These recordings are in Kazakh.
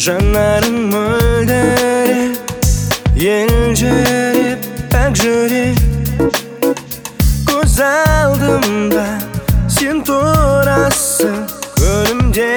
жанарың мөлдіреп елжіреп пәк жүрек көз алдымда сен тұрасың көлімде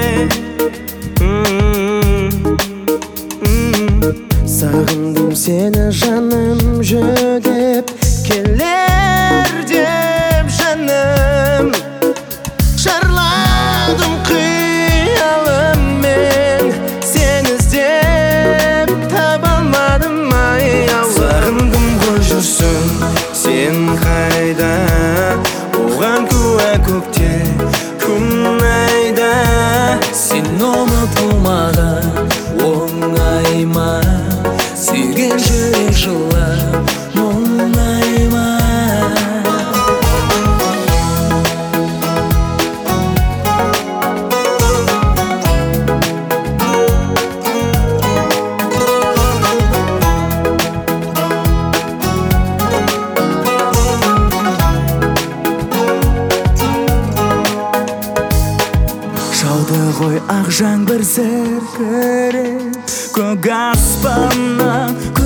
сағындым сені жаным жүдеп келер деп жаным шарладым қиялыммен сені іздеп таба алмадым аяу сағындым ғой жүрсің сен қайда оған куә көктем күн айда сен ұмытылмаған оңай ма сүйген жүрек жылап мұңай ма жауды ғой ақ жаңбыр зіркіреп көк аспаннан